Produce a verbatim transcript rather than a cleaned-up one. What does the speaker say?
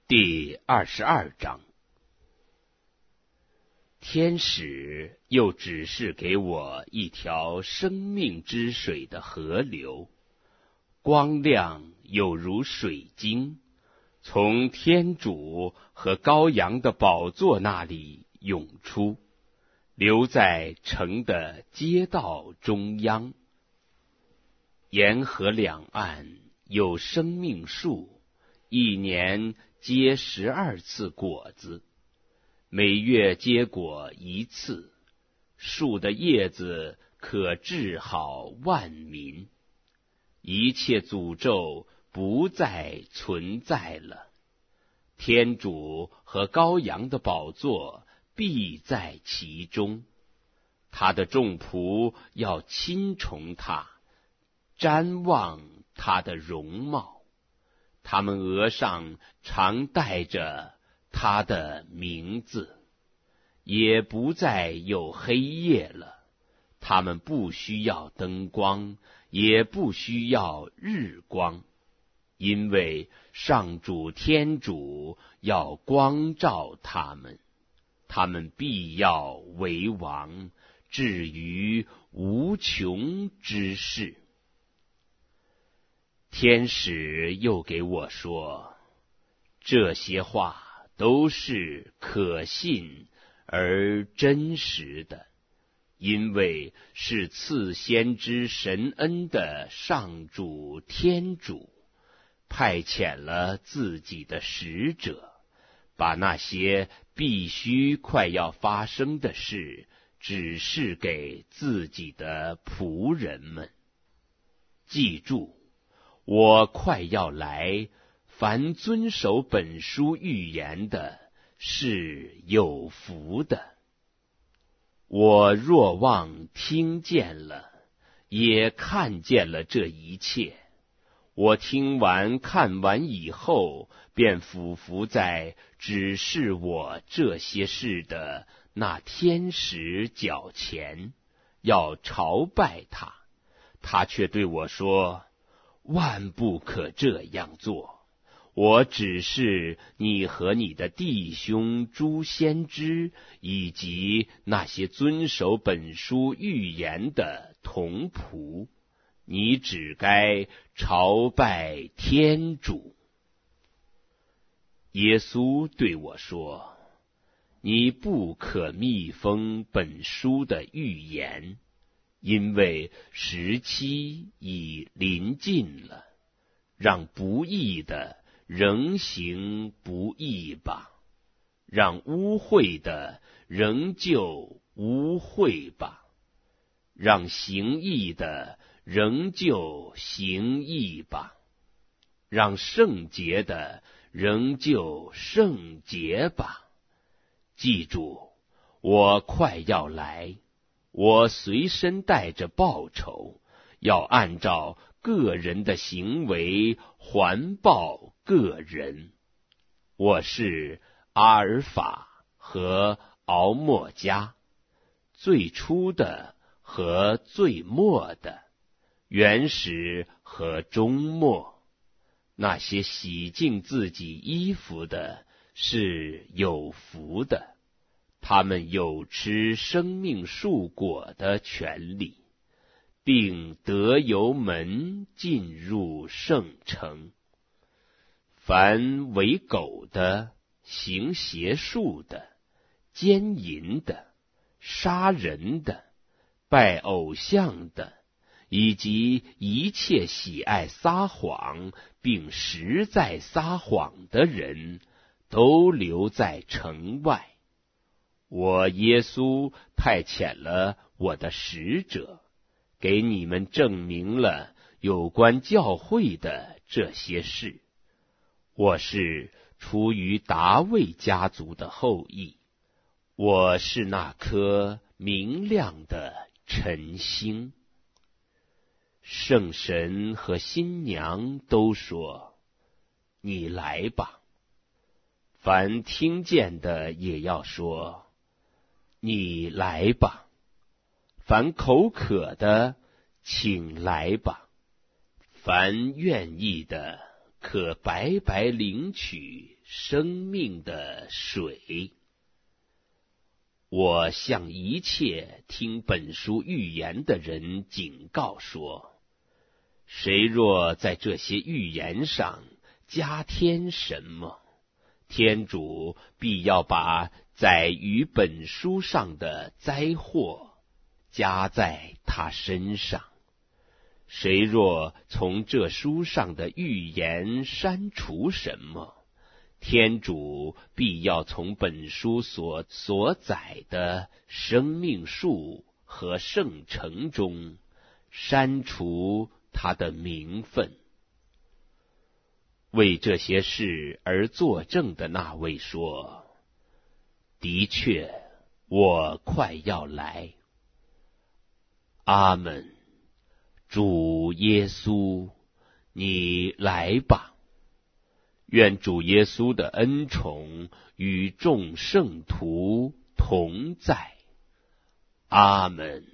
第二十二章。天使又指示给我一条生命之水的河流，光亮有如水晶，从天主和羔羊的宝座那里涌出，流在城的街道中央。沿河两岸有生命树，一年结十二次果子，每月结果一次，树的叶子可治好万民，一切诅咒不再存在了。天主和羔羊的宝座必在其中，他的众仆要亲崇他，瞻望他的容貌，他们额上常带着他的名字，也不再有黑夜了。他们不需要灯光，也不需要日光，因为上主天主要光照他们，他们必要为王，至于无穷之世。天使又给我说，这些话都是可信而真实的，因为是赐先知神恩的上主天主派遣了自己的使者，把那些必须快要发生的事指示给自己的仆人们。记住，我快要来，凡遵守本书预言的是有福的。我若望听见了，也看见了这一切，我听完看完以后，便俯伏在指示我这些事的那天使脚前，要朝拜他。他却对我说，万不可这样做，我只是你和你的弟兄诸先知，以及那些遵守本书预言的同仆，你只该朝拜天主。耶稣对我说，你不可密封本书的预言，因为时期已临近了，让不义的仍行不义吧，让污秽的仍旧污秽吧，让行义的仍旧行义吧，让圣洁的仍旧圣洁吧。记住，我快要来，我随身带着报酬，要按照个人的行为还报个人。我是阿尔法和敖末加，最初的和最末的，原始和终末。那些洗净自己衣服的是有福的，他们有吃生命树果的权利，并得由门进入圣城。凡为狗的、行邪术的、奸淫的、杀人的、拜偶像的，以及一切喜爱撒谎并实在撒谎的人，都留在城外。我耶稣派遣了我的使者，给你们证明了有关教会的这些事。我是出于达味家族的后裔，我是那颗明亮的晨星。圣神和新娘都说，你来吧。凡听见的也要说，你来吧。凡口渴的，请来吧。凡愿意的， 可白白领取生命的水。我向一切听本书预言的人警告说，谁若在这些预言上加添什么，天主必要把载于本书上的灾祸加在他身上。谁若从这书上的预言删除什么，天主必要从本书所所载的生命树和圣城中删除他的名分。为这些事而作证的那位说，的确，我快要来。阿们。主耶稣，你来吧。愿主耶稣的恩宠与众圣徒同在。阿们。